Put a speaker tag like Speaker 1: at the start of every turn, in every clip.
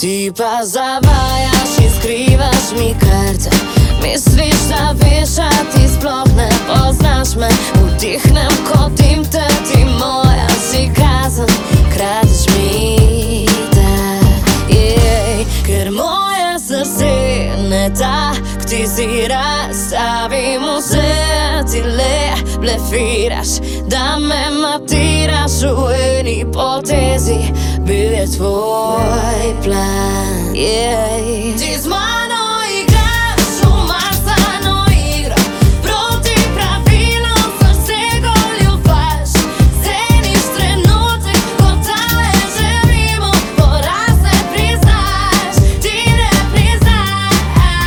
Speaker 1: Ti pa zavajaš in skrivaš mi karce. Misliš, da veš, a ti sploh ne poznaš me. Vdihnem kot dim te, ti moja si kazen. Kradeš mi da, ker moje srce ne taktizira. Stavim vse, ti le blefiraš, da me matiraš v eni potezi. Bil je tvoj plan, Ti z mano igraš umazano igro, proti pravilom srce goljufaš. Ceniš trenutek, ko tale želimo, poraz ne priznaš, ti ne priznaš.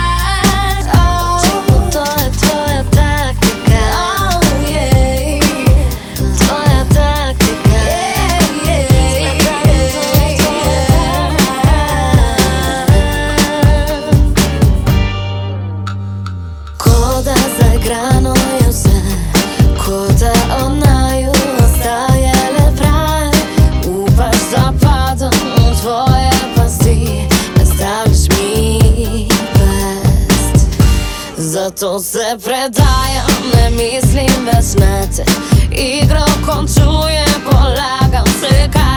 Speaker 1: To je tvoja taktika, tvoja taktika. Ko da zaigrano je vse, ko da od naju ostaje le prah. Upaš, zapadam v tvoje pasti, ne staviš mi past. Zato se predajam, ne mislim več na te. Igro končujem, polagam se kaj.